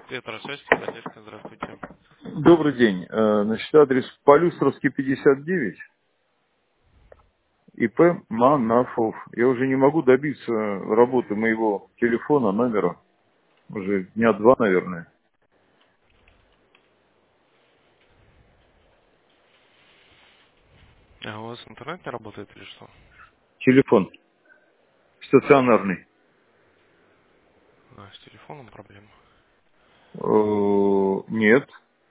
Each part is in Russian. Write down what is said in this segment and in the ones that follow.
Петросвязь, поддержка, здравствуйте. Добрый день. Значит, адрес Полюстровский, 59, ИП Манафов. Я уже не могу добиться работы моего телефона, номера. Уже дня два, наверное. А у вас интернет не работает или что? Телефон стационарный. А, с телефоном проблема. Нет.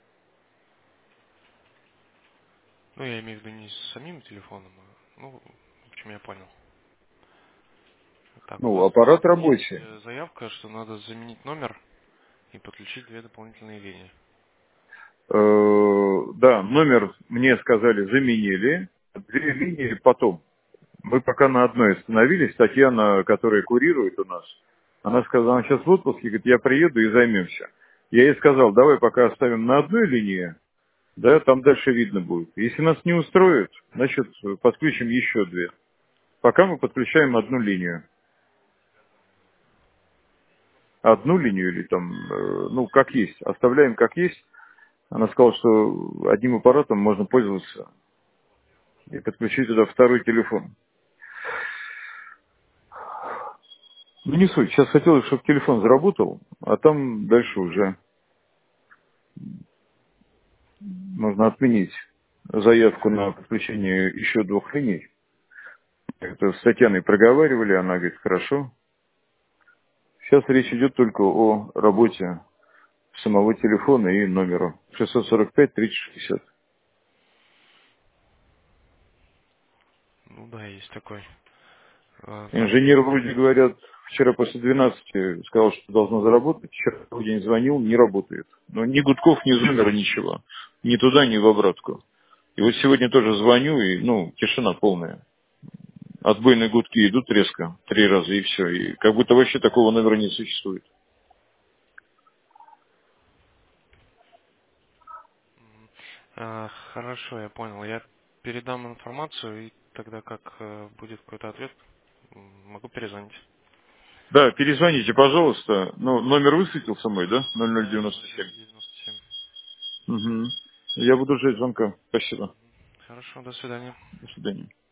Ну, я имею в виду не с самим телефоном, а, ну, в общем, я понял. Так, у Ну, нас аппарат есть рабочий. заявка, что надо заменить номер и подключить две дополнительные линии. Да, номер мне сказали заменили. Две линии потом. Мы пока на одной остановились. Татьяна, которая курирует у нас, она сказала, она сейчас в отпуске, говорит, я приеду и займемся. Я ей сказал, давай пока оставим на одной линии, да, там дальше видно будет. Если нас не устроит, значит, подключим еще две. Пока мы подключаем одну линию. Одну линию или там, ну, как есть. Оставляем как есть. Она сказала, что одним аппаратом можно пользоваться и подключить туда второй телефон. Ну, не суть. Сейчас хотелось, чтобы телефон заработал, а там дальше уже нужно отменить заявку на подключение еще двух линий. Это с Татьяной проговаривали, она говорит, хорошо. Сейчас речь идет только о работе самого телефона и номера. 645-3060. Ну да, есть такой. Там Инженер, вроде говорят, вчера после 12 сказал, что должно заработать. Вчера в день звонил, не работает. Но ни гудков, ни зумера, ничего. Ни туда, ни в обратку. И вот сегодня тоже звоню, и, ну, тишина полная. Отбойные гудки идут резко, 3 раза, и все. И как будто вообще такого номера не существует. хорошо, я понял. Я передам информацию, и тогда как будет какой-то ответ, могу перезвонить. Да, перезвоните, пожалуйста. Ну, номер высветился мой, да? Да, 0097. 0097. Угу. Я буду ждать звонка. Спасибо. Хорошо, до свидания. До свидания.